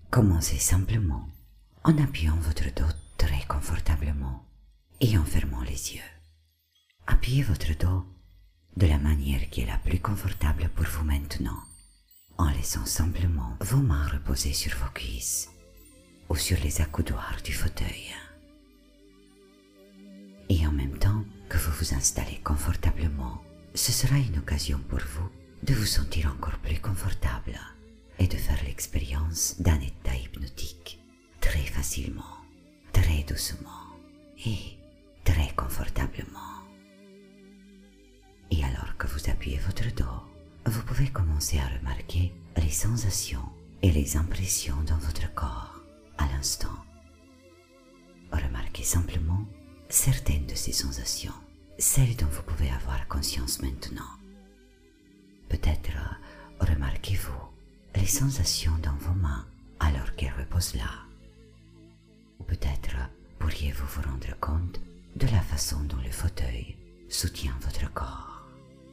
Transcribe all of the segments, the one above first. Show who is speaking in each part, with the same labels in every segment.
Speaker 1: Commencez simplement en appuyant votre dos très confortablement et en fermant les yeux. Appuyez votre dos de la manière qui est la plus confortable pour vous maintenant, en laissant simplement vos mains reposer sur vos cuisses ou sur les accoudoirs du fauteuil. Et en même temps que vous vous installez confortablement, ce sera une occasion pour vous de vous sentir encore plus confortable et de faire l'expérience d'un état hypnotique très facilement, très doucement et très confortablement. Et alors que vous appuyez votre dos, vous pouvez commencer à remarquer les sensations et les impressions dans votre corps à l'instant. Remarquez simplement certaines de ces sensations, celles dont vous pouvez avoir conscience maintenant. Peut-être remarquez-vous les sensations dans vos mains alors qu'elles reposent là. Ou peut-être pourriez-vous vous rendre compte de la façon dont le fauteuil soutient votre corps.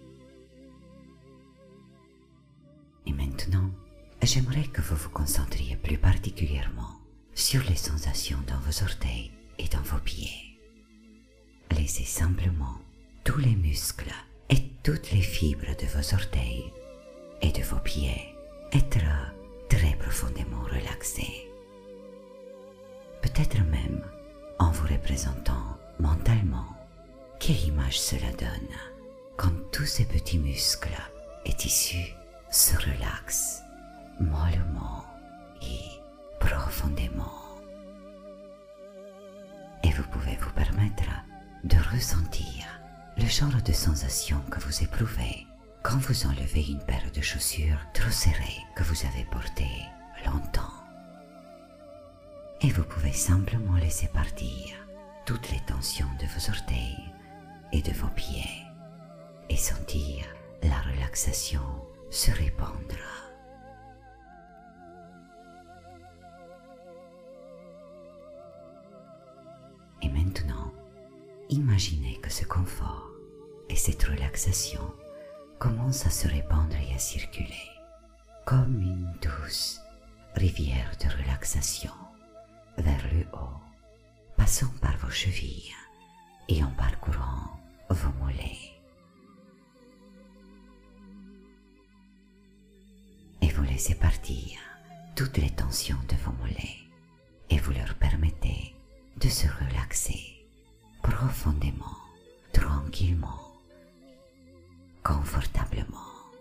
Speaker 1: Et maintenant, j'aimerais que vous vous concentriez plus particulièrement sur les sensations dans vos orteils et dans vos pieds. Laissez simplement tous les muscles et toutes les fibres de vos orteils et de vos pieds être très profondément relaxés. Peut-être même en vous représentant mentalement quelle image cela donne quand tous ces petits muscles et tissus se relaxent mollement et profondément. Et vous pouvez vous permettre de ressentir le genre de sensation que vous éprouvez quand vous enlevez une paire de chaussures trop serrées que vous avez portées longtemps. Et vous pouvez simplement laisser partir toutes les tensions de vos orteils et de vos pieds et sentir la relaxation se répandre. Et maintenant, imaginez que ce confort et cette relaxation commencent à se répandre et à circuler comme une douce rivière de relaxation vers le haut, passant par vos chevilles et en parcourant vos mollets. Et vous laissez partir toutes les tensions de vos mollets et vous leur permettez de se relaxer profondément, tranquillement, confortablement.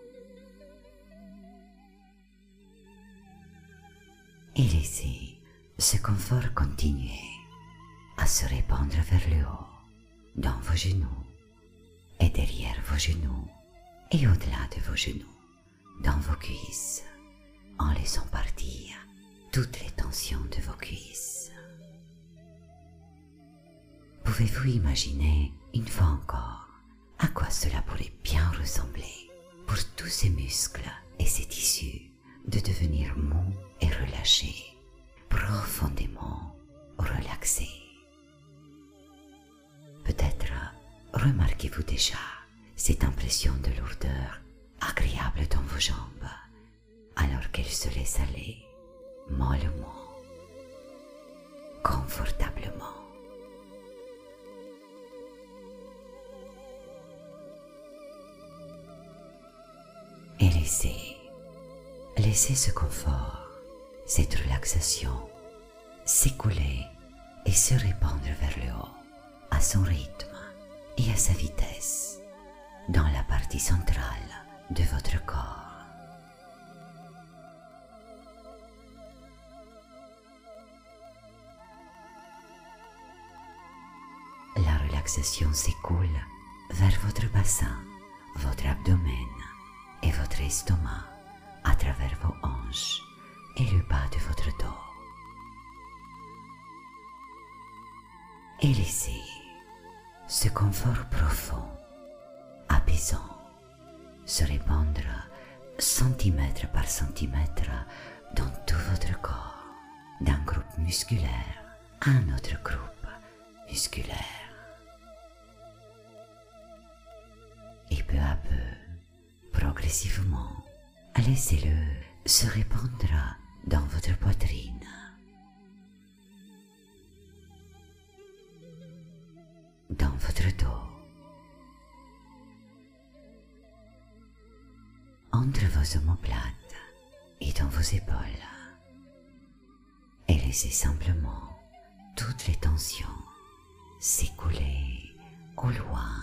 Speaker 1: Et laissez ce confort continuer à se répandre vers le haut, dans vos genoux et derrière vos genoux et au-delà de vos genoux, dans vos cuisses, en laissant partir toutes les tensions de vos cuisses. Pouvez-vous imaginer une fois encore à quoi cela pourrait bien ressembler pour tous ces muscles et ces tissus de devenir mous et relâchés, profondément relaxés? Peut-être remarquez-vous déjà cette impression de lourdeur agréable dans vos jambes alors qu'elles se laissent aller mollement, confortablement. Et laissez ce confort, cette relaxation s'écouler et se répandre vers le haut à son rythme et à sa vitesse dans la partie centrale de votre corps. La relaxation s'écoule vers votre bassin, votre abdomen et votre estomac à travers vos hanches et le bas de votre dos. Et laissez ce confort profond, apaisant, se répandre centimètre par centimètre dans tout votre corps, d'un groupe musculaire à un autre groupe musculaire. Et peu à peu, progressivement, laissez-le se répandre dans votre poitrine, dans votre dos, entre vos omoplates et dans vos épaules, et laissez simplement toutes les tensions s'écouler au loin,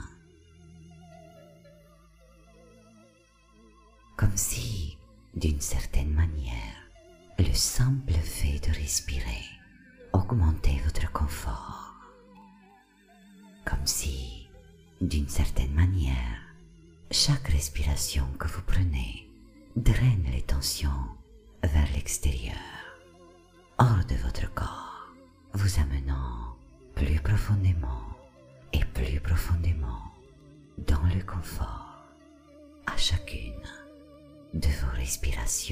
Speaker 1: comme si, d'une certaine manière, le simple fait de respirer augmentait votre confort, comme si, d'une certaine manière, chaque respiration que vous prenez draine les tensions vers l'extérieur, hors de votre corps, vous amenant plus profondément et plus profondément dans le confort à chacune de vos respirations.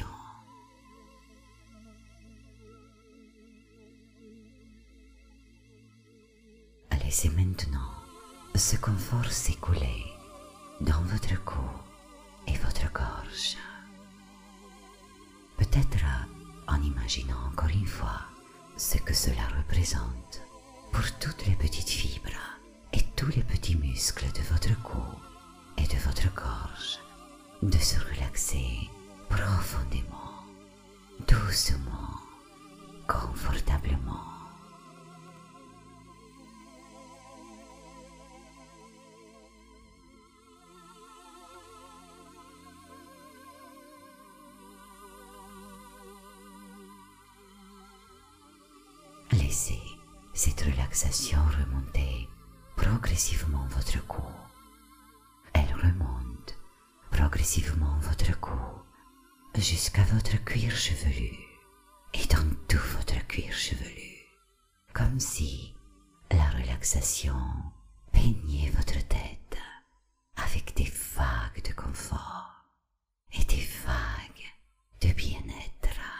Speaker 1: Laissez maintenant ce confort s'écouler dans votre cou et votre gorge. Peut-être en imaginant encore une fois ce que cela représente pour toutes les petites fibres et tous les petits muscles de votre cou et de votre gorge de se relaxer profondément, doucement, confortablement. Laissez cette relaxation remonter progressivement votre cou. Elle remonte progressivement votre cou jusqu'à votre cuir chevelu et dans tout votre cuir chevelu, comme si la relaxation peignait votre tête avec des vagues de confort et des vagues de bien-être.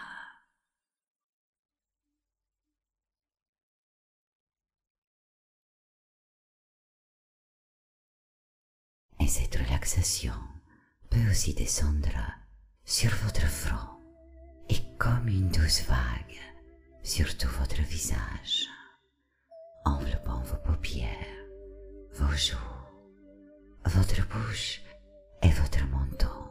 Speaker 1: Et cette relaxation peut aussi descendre sur votre front et comme une douce vague sur tout votre visage, enveloppant vos paupières, vos joues, votre bouche et votre menton.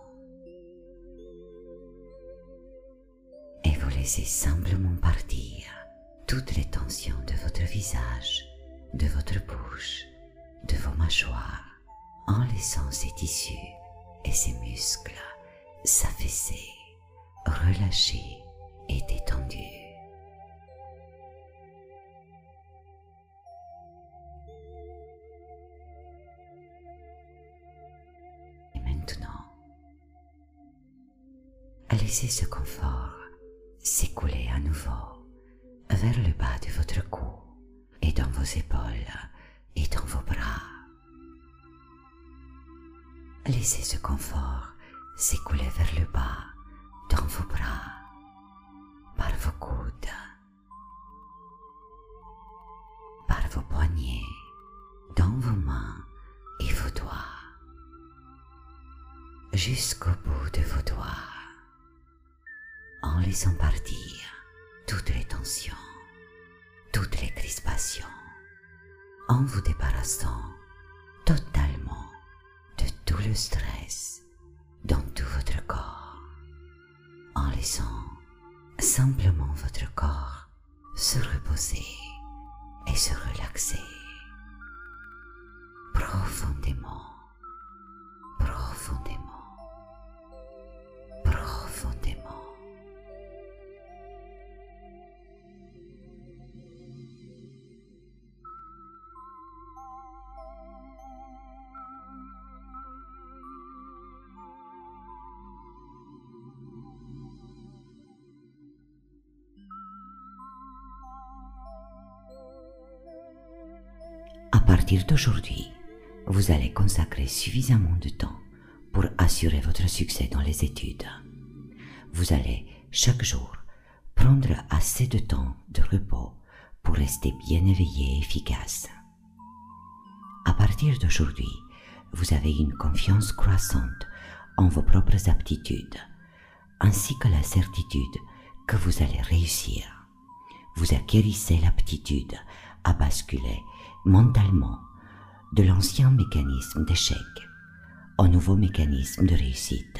Speaker 1: Et vous laissez simplement partir toutes les tensions de votre visage, de votre bouche, de vos mâchoires, en laissant ces tissus et ces muscles s'affaisser, relâchés et détendus. Et maintenant, laissez ce confort s'écouler à nouveau vers le bas de votre cou et dans vos épaules et dans vos bras. Laissez ce confort s'écouler vers le bas, dans vos bras, par vos coudes, par vos poignets, dans vos mains et vos doigts, jusqu'au bout de vos doigts, en laissant partir toutes les tensions, toutes les crispations, en vous débarrassant totalement de tout le stress dans tout votre corps, en laissant simplement votre corps se reposer et se relaxer profondément, profondément, profondément. À partir d'aujourd'hui, vous allez consacrer suffisamment de temps pour assurer votre succès dans les études. Vous allez chaque jour prendre assez de temps de repos pour rester bien éveillé et efficace. À partir d'aujourd'hui, vous avez une confiance croissante en vos propres aptitudes, ainsi que la certitude que vous allez réussir. Vous acquérissez l'aptitude à basculer mentalement de l'ancien mécanisme d'échec au nouveau mécanisme de réussite.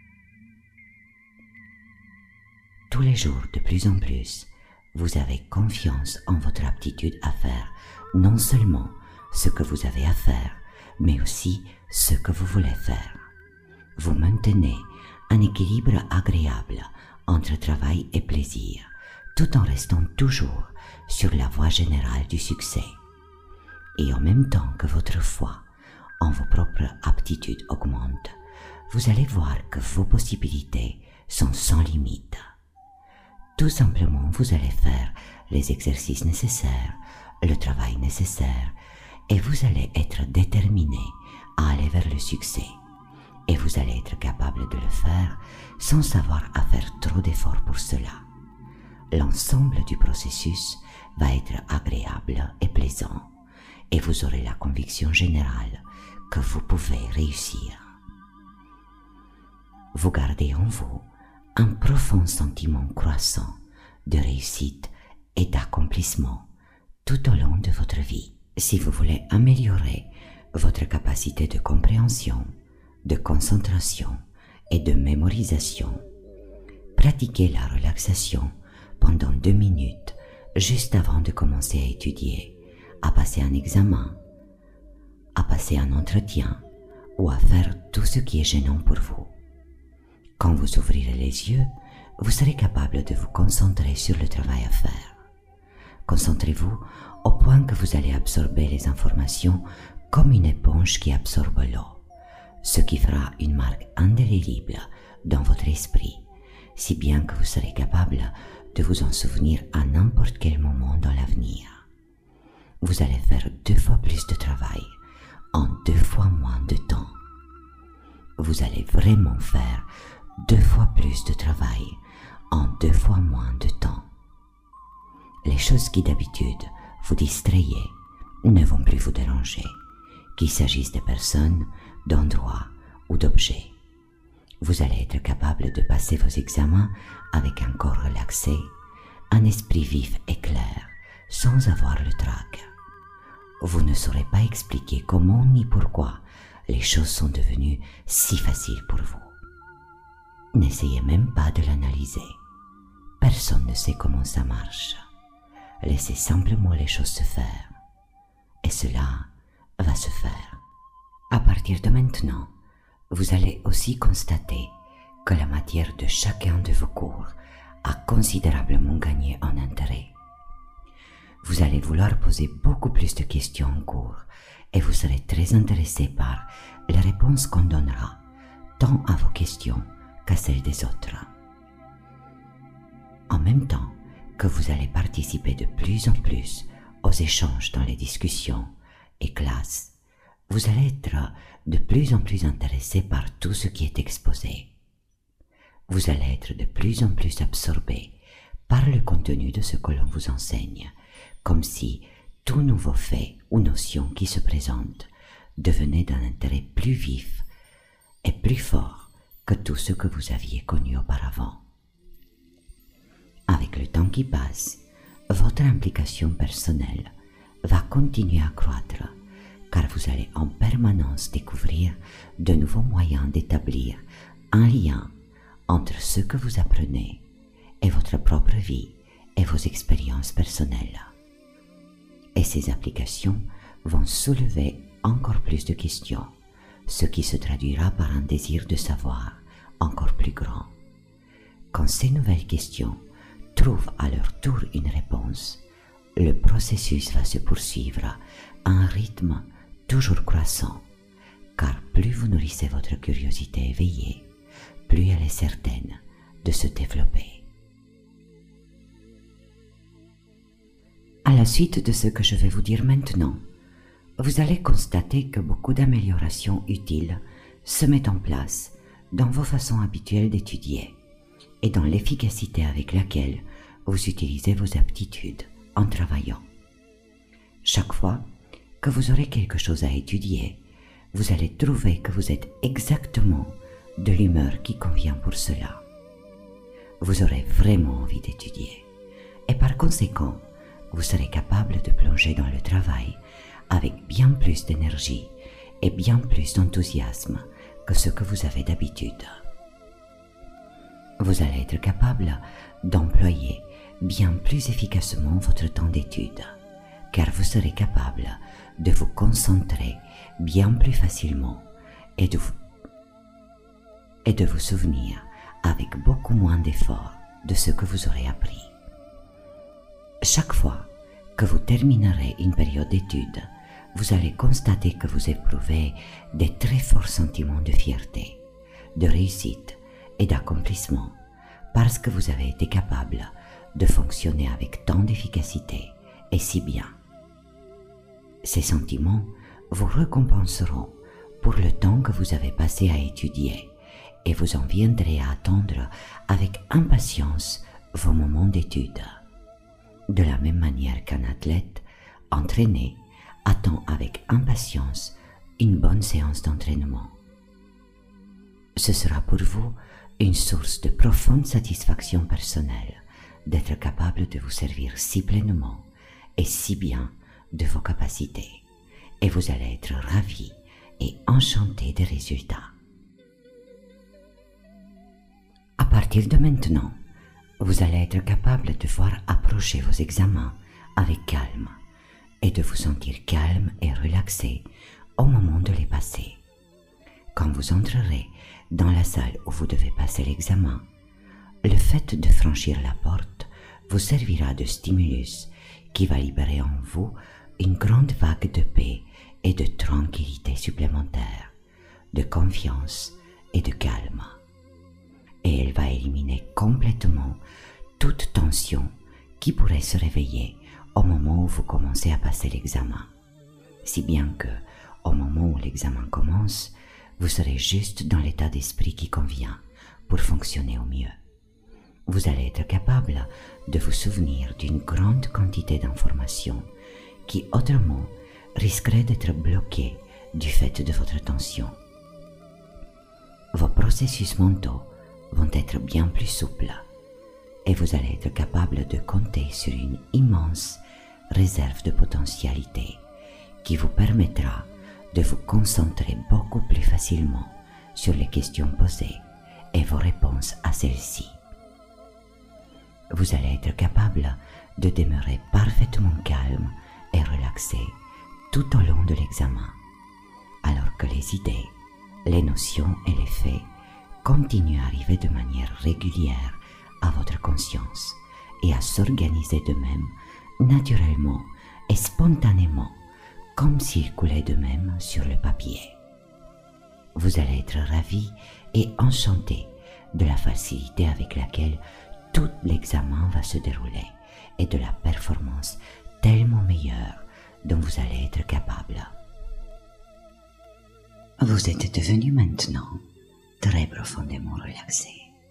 Speaker 1: Tous les jours, de plus en plus, vous avez confiance en votre aptitude à faire non seulement ce que vous avez à faire, mais aussi ce que vous voulez faire. Vous maintenez un équilibre agréable entre travail et plaisir, tout en restant toujours sur la voie générale du succès. Et en même temps que votre foi en vos propres aptitudes augmente, vous allez voir que vos possibilités sont sans limite. Tout simplement, vous allez faire les exercices nécessaires, le travail nécessaire, et vous allez être déterminé à aller vers le succès. Et vous allez être capable de le faire sans avoir à faire trop d'efforts pour cela. L'ensemble du processus va être agréable et plaisant, et vous aurez la conviction générale que vous pouvez réussir. Vous gardez en vous un profond sentiment croissant de réussite et d'accomplissement tout au long de votre vie. Si vous voulez améliorer votre capacité de compréhension, de concentration et de mémorisation, pratiquez la relaxation pendant 2 minutes juste avant de commencer à étudier, à passer un examen, à passer un entretien ou à faire tout ce qui est gênant pour vous. Quand vous ouvrirez les yeux, vous serez capable de vous concentrer sur le travail à faire. Concentrez-vous au point que vous allez absorber les informations comme une éponge qui absorbe l'eau, ce qui fera une marque indélébile dans votre esprit, si bien que vous serez capable de vous en souvenir à n'importe quel moment dans l'avenir. Vous allez faire 2 fois plus de travail en 2 fois moins de temps. Vous allez vraiment faire 2 fois plus de travail en 2 fois moins de temps. Les choses qui d'habitude vous distrayaient ne vont plus vous déranger, qu'il s'agisse de personnes, d'endroits ou d'objets. Vous allez être capable de passer vos examens avec un corps relaxé, un esprit vif et clair, sans avoir le trac. Vous ne saurez pas expliquer comment ni pourquoi les choses sont devenues si faciles pour vous. N'essayez même pas de l'analyser. Personne ne sait comment ça marche. Laissez simplement les choses se faire. Et cela va se faire. À partir de maintenant, vous allez aussi constater que la matière de chacun de vos cours a considérablement gagné en intérêt. Vous allez vouloir poser beaucoup plus de questions en cours et vous serez très intéressé par les réponses qu'on donnera, tant à vos questions qu'à celles des autres. En même temps que vous allez participer de plus en plus aux échanges dans les discussions et classes, vous allez être de plus en plus intéressé par tout ce qui est exposé. Vous allez être de plus en plus absorbé par le contenu de ce que l'on vous enseigne, comme si tout nouveau fait ou notion qui se présente devenait d'un intérêt plus vif et plus fort que tout ce que vous aviez connu auparavant. Avec le temps qui passe, votre implication personnelle va continuer à croître, car vous allez en permanence découvrir de nouveaux moyens d'établir un lien entre ce que vous apprenez et votre propre vie et vos expériences personnelles. Et ces applications vont soulever encore plus de questions, ce qui se traduira par un désir de savoir encore plus grand. Quand ces nouvelles questions trouvent à leur tour une réponse, le processus va se poursuivre à un rythme toujours croissant, car plus vous nourrissez votre curiosité éveillée, plus elle est certaine de se développer. À la suite de ce que je vais vous dire maintenant, vous allez constater que beaucoup d'améliorations utiles se mettent en place dans vos façons habituelles d'étudier et dans l'efficacité avec laquelle vous utilisez vos aptitudes en travaillant. Chaque fois que vous aurez quelque chose à étudier, vous allez trouver que vous êtes exactement de l'humeur qui convient pour cela. vous aurez vraiment envie d'étudier. Et par conséquent, vous serez capable de plonger dans le travail avec bien plus d'énergie et bien plus d'enthousiasme que ce que vous avez d'habitude. Vous allez être capable d'employer bien plus efficacement votre temps d'étude, car vous serez capable de vous concentrer bien plus facilement et de vous souvenir avec beaucoup moins d'efforts de ce que vous aurez appris. Chaque fois que vous terminerez une période d'études, vous allez constater que vous éprouvez des très forts sentiments de fierté, de réussite et d'accomplissement parce que vous avez été capable de fonctionner avec tant d'efficacité et si bien. Ces sentiments vous récompenseront pour le temps que vous avez passé à étudier et vous en viendrez à attendre avec impatience vos moments d'étude. De la même manière qu'un athlète entraîné attend avec impatience une bonne séance d'entraînement. Ce sera pour vous une source de profonde satisfaction personnelle d'être capable de vous servir si pleinement et si bien de vos capacités, et vous allez être ravi et enchanté des résultats. À partir de maintenant, vous allez être capable de voir approcher vos examens avec calme et de vous sentir calme et relaxé au moment de les passer. Quand vous entrerez dans la salle où vous devez passer l'examen, le fait de franchir la porte vous servira de stimulus qui va libérer en vous une grande vague de paix et de tranquillité supplémentaire, de confiance et de calme. Et elle va éliminer complètement toute tension qui pourrait se réveiller au moment où vous commencez à passer l'examen. Si bien que, au moment où l'examen commence, vous serez juste dans l'état d'esprit qui convient pour fonctionner au mieux. Vous allez être capable de vous souvenir d'une grande quantité d'informations qui autrement risqueraient d'être bloquées du fait de votre tension. Vos processus mentaux vont être bien plus souples et vous allez être capable de compter sur une immense réserve de potentialité qui vous permettra de vous concentrer beaucoup plus facilement sur les questions posées et vos réponses à celles-ci. Vous allez être capable de demeurer parfaitement calme et relaxé tout au long de l'examen, alors que les idées, les notions et les faits continuent à arriver de manière régulière à votre conscience et à s'organiser d'eux-mêmes naturellement et spontanément, comme s'ils coulaient d'eux-mêmes sur le papier. Vous allez être ravi et enchanté de la facilité avec laquelle tout l'examen va se dérouler et de la performance tellement meilleure dont vous allez être capable. Vous êtes devenu maintenant très profondément relaxé,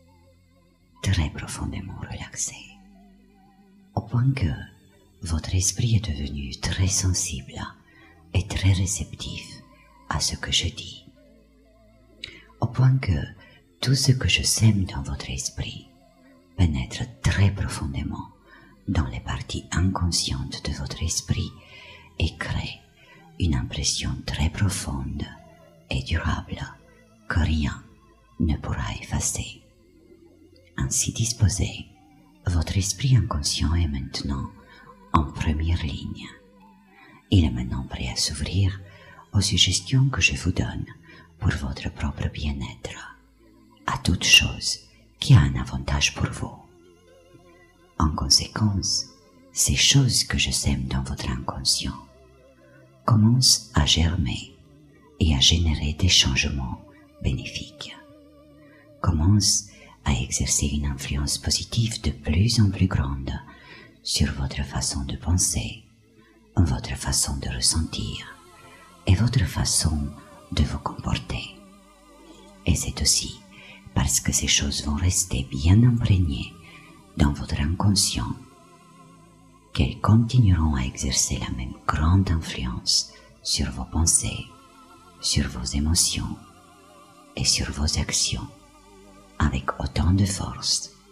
Speaker 1: au point que votre esprit est devenu très sensible et très réceptif à ce que je dis, au point que tout ce que je sème dans votre esprit pénètre très profondément dans les parties inconscientes de votre esprit et crée une impression très profonde et durable que rien ne pourra effacer. Ainsi disposé, votre esprit inconscient est maintenant en première ligne. Il est maintenant prêt à s'ouvrir aux suggestions que je vous donne pour votre propre bien-être, à toute chose qui a un avantage pour vous. En conséquence, ces choses que je sème dans votre inconscient commencent à germer et à générer des changements bénéfiques, commencent à exercer une influence positive de plus en plus grande sur votre façon de penser, votre façon de ressentir et votre façon de vous comporter. Et c'est aussi parce que ces choses vont rester bien imprégnées dans votre inconscient qu'elles continueront à exercer la même grande influence sur vos pensées, sur vos émotions et sur vos actions avec autant de force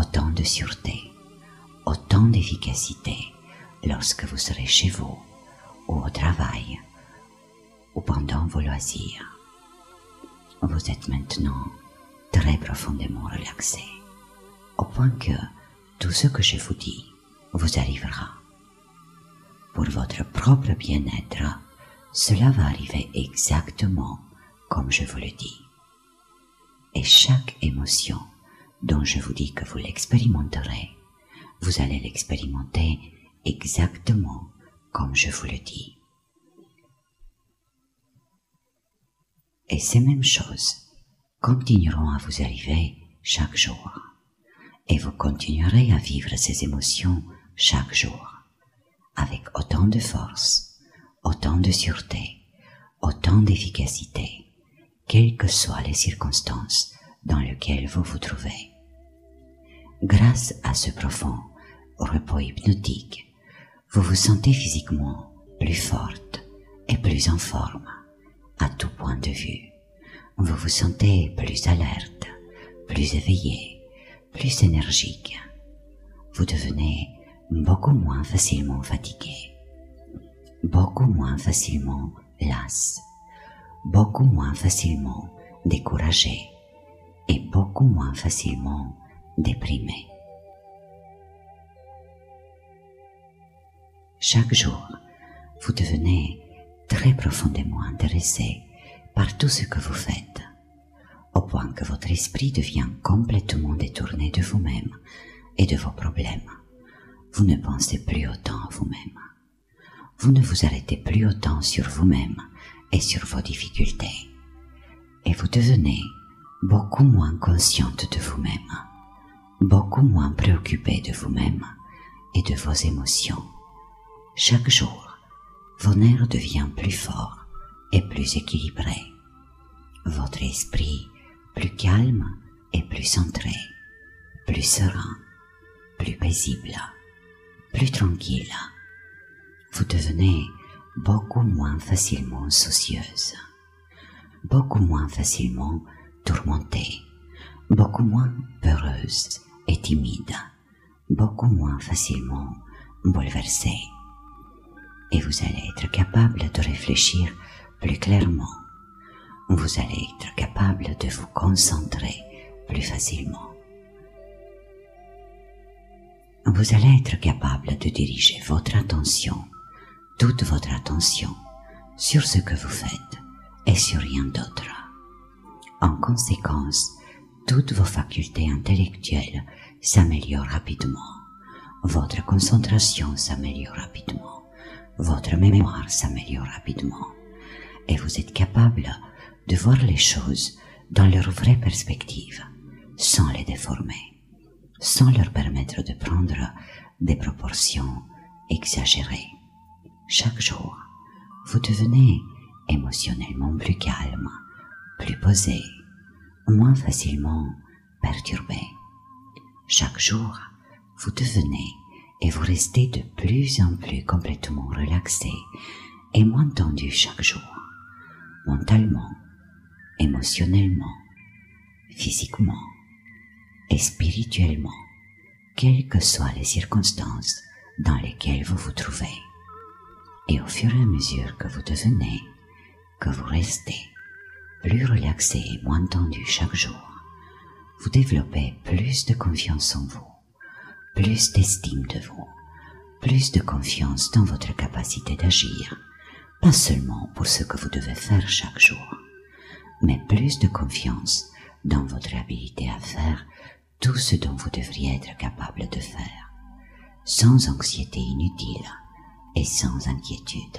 Speaker 1: autant de sûreté, autant d'efficacité lorsque vous serez chez vous, ou au travail, ou pendant vos loisirs. Vous êtes maintenant très profondément relaxé, au point que tout ce que je vous dis vous arrivera. Pour votre propre bien-être, cela va arriver exactement comme je vous le dis. Et chaque émotion dont je vous dis que vous l'expérimenterez, vous allez l'expérimenter exactement comme je vous le dis. Et ces mêmes choses continueront à vous arriver chaque jour. Et vous continuerez à vivre ces émotions chaque jour, avec autant de force, autant de sûreté, autant d'efficacité, quelles que soient les circonstances dans lesquelles vous vous trouvez. Grâce à ce profond repos hypnotique, vous vous sentez physiquement plus forte et plus en forme, à tout point de vue. Vous vous sentez plus alerte, plus éveillé, plus énergique. Vous devenez beaucoup moins facilement fatigué, beaucoup moins facilement las, beaucoup moins facilement découragé et beaucoup moins facilement déprimé. Chaque jour, vous devenez très profondément intéressé par tout ce que vous faites, au point que votre esprit devient complètement détourné de vous-même et de vos problèmes. Vous ne pensez plus autant à vous-même. Vous ne vous arrêtez plus autant sur vous-même et sur vos difficultés. Et vous devenez beaucoup moins consciente de vous-même, beaucoup moins préoccupé de vous-même et de vos émotions. Chaque jour, vos nerfs deviennent plus forts et plus équilibrés. Votre esprit plus calme et plus centré, plus serein, plus paisible, plus tranquille. Vous devenez beaucoup moins facilement soucieuse, beaucoup moins facilement tourmentée, beaucoup moins peureuse et timide, beaucoup moins facilement bouleversée. Et vous allez être capable de réfléchir plus clairement. Vous allez être capable de vous concentrer plus facilement. Vous allez être capable de diriger votre attention, toute votre attention, sur ce que vous faites et sur rien d'autre. En conséquence, toutes vos facultés intellectuelles s'améliorent rapidement. Votre concentration s'améliore rapidement. Votre mémoire s'améliore rapidement. Et vous êtes capable de voir les choses dans leur vraie perspective, sans les déformer, sans leur permettre de prendre des proportions exagérées. Chaque jour, vous devenez émotionnellement plus calme, plus posé, moins facilement perturbé. Chaque jour, vous devenez et vous restez de plus en plus complètement relaxé et moins tendu chaque jour, mentalement, émotionnellement, physiquement et spirituellement, quelles que soient les circonstances dans lesquelles vous vous trouvez. Et au fur et à mesure que vous devenez, que vous restez plus relaxé et moins tendu chaque jour, vous développez plus de confiance en vous, plus d'estime de vous, plus de confiance dans votre capacité d'agir, pas seulement pour ce que vous devez faire chaque jour, mais plus de confiance dans votre habilité à faire tout ce dont vous devriez être capable de faire, sans anxiété inutile et sans inquiétude.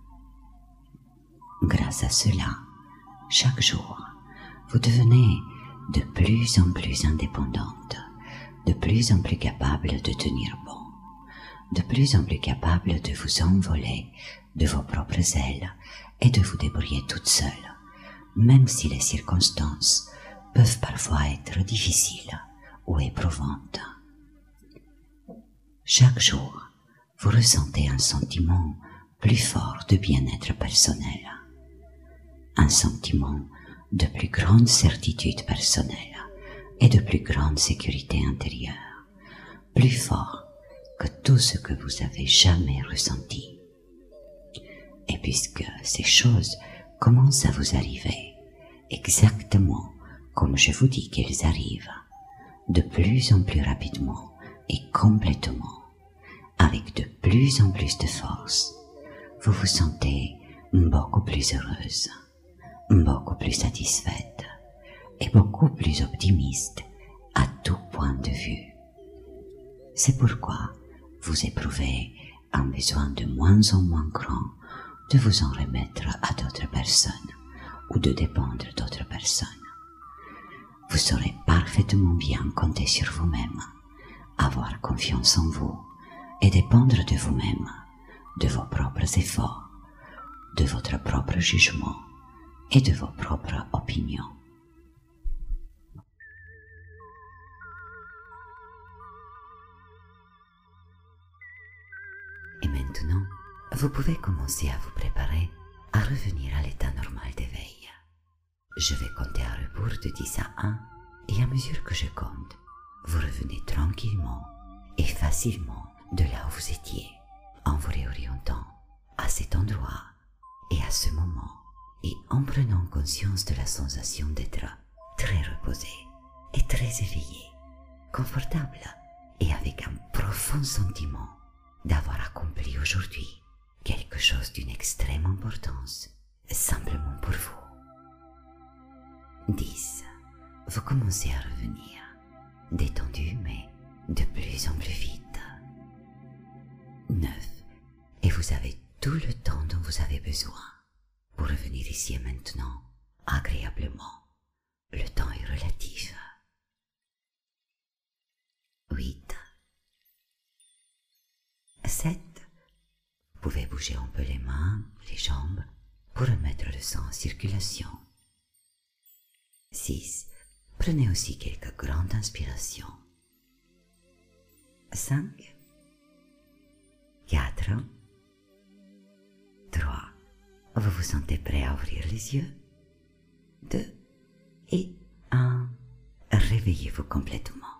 Speaker 1: Grâce à cela, chaque jour, vous devenez de plus en plus indépendante, de plus en plus capable de tenir bon, de plus en plus capable de vous envoler de vos propres ailes et de vous débrouiller toute seule, même si les circonstances peuvent parfois être difficiles ou éprouvantes. Chaque jour, vous ressentez un sentiment plus fort de bien-être personnel, un sentiment de plus grande certitude personnelle et de plus grande sécurité intérieure. plus fort que tout ce que vous avez jamais ressenti. Et puisque ces choses commencent à vous arriver, exactement comme je vous dis qu'elles arrivent, de plus en plus rapidement et complètement, avec de plus en plus de force, vous vous sentez beaucoup plus heureuse, beaucoup plus satisfaite et beaucoup plus optimiste à tout point de vue. C'est pourquoi vous éprouvez un besoin de moins en moins grand de vous en remettre à d'autres personnes ou de dépendre d'autres personnes. Vous saurez parfaitement bien compter sur vous-même, avoir confiance en vous et dépendre de vous-même, de vos propres efforts, de votre propre jugement et de vos propres opinions. Et maintenant, vous pouvez commencer à vous préparer à revenir à l'état normal d'éveil. Je vais compter à rebours de 10 à 1 et à mesure que je compte, vous revenez tranquillement et facilement de là où vous étiez, en vous réorientant à cet endroit et à ce moment et en prenant conscience de la sensation d'être très reposé et très éveillé, confortable et avec un profond sentiment d'avoir accompli aujourd'hui quelque chose d'une extrême importance, simplement pour vous. 10. Vous commencez à revenir, détendu mais de plus en plus vite. 9. Et vous avez tout le temps dont vous avez besoin pour revenir ici et maintenant, agréablement. Le temps est relatif. 8. 7. Vous pouvez bouger un peu les mains, les jambes, pour remettre le sang en circulation. 6. Prenez aussi quelques grandes inspirations. 5. 4. 3. Vous vous sentez prêt à ouvrir les yeux. 2 et 1. Réveillez-vous complètement.